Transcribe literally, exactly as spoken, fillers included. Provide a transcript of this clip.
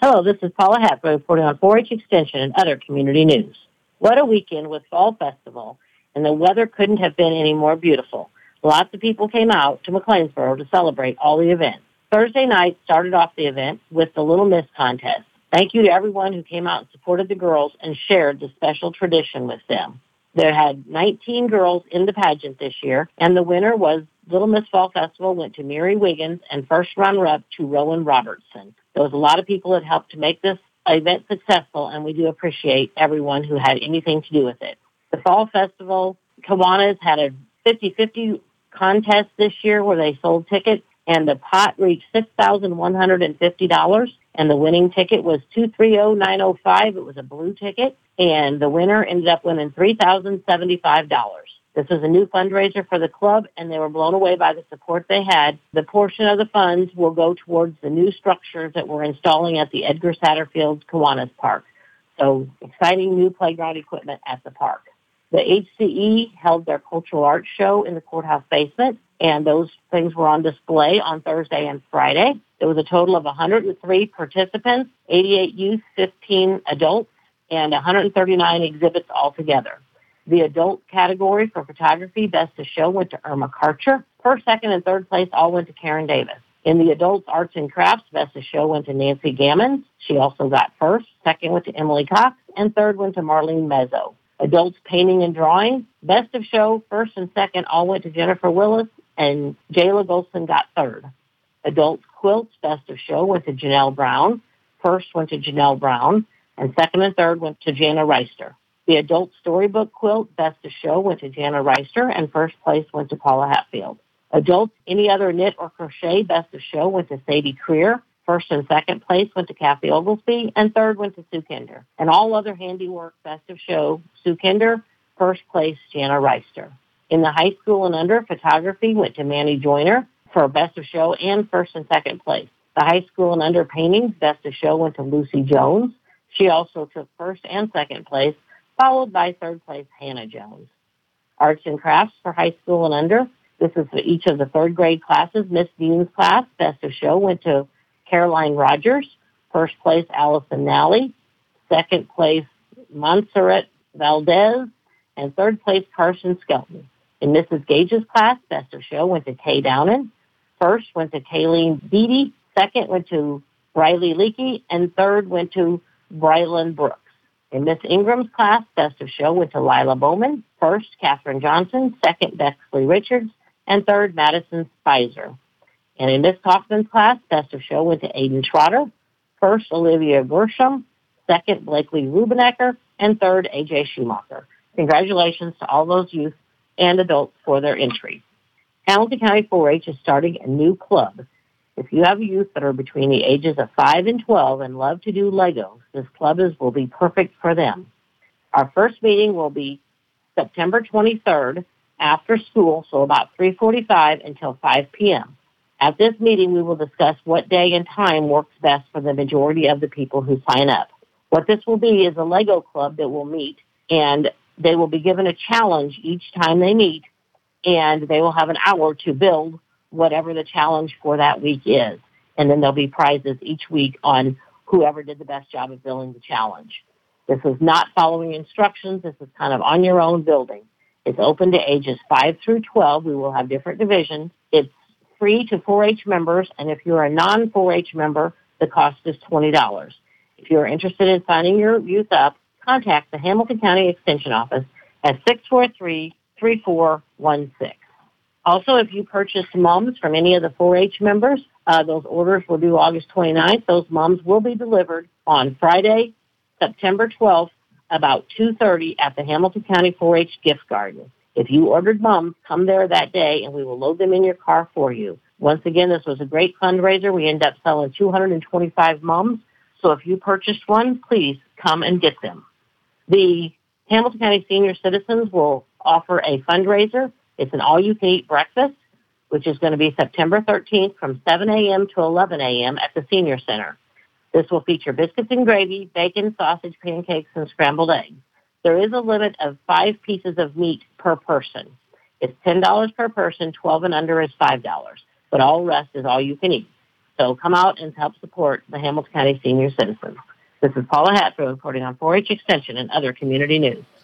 Hello, this is Paula Hatfield reporting on four H Extension and other community news. What a weekend with Fall Festival, and the weather couldn't have been any more beautiful. Lots of people came out to McLeansboro to celebrate all the events. Thursday night started off the event with the Little Miss contest. Thank you to everyone who came out and supported the girls and shared the special tradition with them. There had nineteen girls in the pageant this year, and the winner was Little Miss Fall Festival went to Mary Wiggins, and first runner-up to Rowan Robertson. There was a lot of people that helped to make this event successful, and we do appreciate everyone who had anything to do with it. The Fall Festival, Kiwanis had a fifty-fifty contest this year where they sold tickets, and the pot reached six thousand one hundred fifty dollars, and the winning ticket was two three zero nine zero five. It was a blue ticket, and the winner ended up winning three thousand seventy-five dollars. This is a new fundraiser for the club, and they were blown away by the support they had. The portion of the funds will go towards the new structures that we're installing at the Edgar Satterfield Kiwanis Park. So exciting new playground equipment at the park. The H C E held their cultural arts show in the courthouse basement, and those things were on display on Thursday and Friday. There was a total of one hundred three participants, eighty-eight youth, fifteen adults, and one hundred thirty-nine exhibits altogether. The adult category for photography, Best of Show, went to Irma Karcher. First, second, and third place all went to Karen Davis. In the adults arts and crafts, Best of Show went to Nancy Gammons. She also got first. Second went to Emily Cox, and third went to Marlene Mezzo. Adults painting and drawing, Best of Show, first and second all went to Jennifer Willis, and Jayla Golson got third. Adults quilts, Best of Show, went to Janelle Brown. First went to Janelle Brown, and second and third went to Jana Reister. The adult storybook quilt, Best of Show, went to Jana Reister, and first place went to Paula Hatfield. Adults, any other knit or crochet, Best of Show, went to Sadie Creer. First and second place went to Kathy Oglesby, and third went to Sue Kinder. And all other handiwork, Best of Show, Sue Kinder. First place, Jana Reister. In the high school and under, photography went to Manny Joyner for Best of Show and first and second place. The high school and under paintings, Best of Show, went to Lucy Jones. She also took first and second place, followed by third place, Hannah Jones. Arts and crafts for high school and under. This is for each of the third grade classes. Miss Dean's class, Best of Show, went to Caroline Rogers. First place, Allison Nally. Second place, Montserrat Valdez. And third place, Carson Skelton. In Missus Gage's class, Best of Show went to Kay Downen. First went to Kayleen Beatty. Second went to Briley Leakey. And third went to Brylan Brooks. In Miss Ingram's class, Best of Show went to Lila Bowman. First, Katherine Johnson. Second, Bexley Richards. And third, Madison Spicer. And in Miss Kaufman's class, Best of Show went to Aiden Trotter. First, Olivia Gershom. Second, Blakely Rubenecker. And third, A J Schumacher. Congratulations to all those youth and adults for their entry. Hamilton County four H is starting a new club. If you have youth that are between the ages of five and twelve and love to do Legos, this club is, will be perfect for them. Our first meeting will be September twenty-third after school, so about three forty-five until five p.m. At this meeting, we will discuss what day and time works best for the majority of the people who sign up. What this will be is a Lego club that will meet, and they will be given a challenge each time they meet, and they will have an hour to build whatever the challenge for that week is. And then there'll be prizes each week on whoever did the best job of building the challenge. This is not following instructions. This is kind of on your own building. It's open to ages five through twelve. We will have different divisions. It's free to four H members, and if you're a non four H member, the cost is twenty dollars. If you're interested in signing your youth up, contact the Hamilton County Extension Office at six four three, three four one six. Also, if you purchase mums from any of the four H members, uh, those orders will due August twenty-ninth. Those mums will be delivered on Friday, September twelfth, about two thirty at the Hamilton County four H Gift Garden. If you ordered mums, come there that day, and we will load them in your car for you. Once again, this was a great fundraiser. We ended up selling two hundred twenty-five mums. So if you purchased one, please come and get them. The Hamilton County Senior Citizens will offer a fundraiser. It's an all-you-can-eat breakfast, which is going to be September thirteenth from seven a.m. to eleven a.m. at the Senior Center. This will feature biscuits and gravy, bacon, sausage, pancakes, and scrambled eggs. There is a limit of five pieces of meat per person. It's ten dollars per person. twelve and under is five dollars. But all the rest is all you can eat. So come out and help support the Hamilton County senior citizens. This is Paula Hatfield reporting on four H Extension and other community news.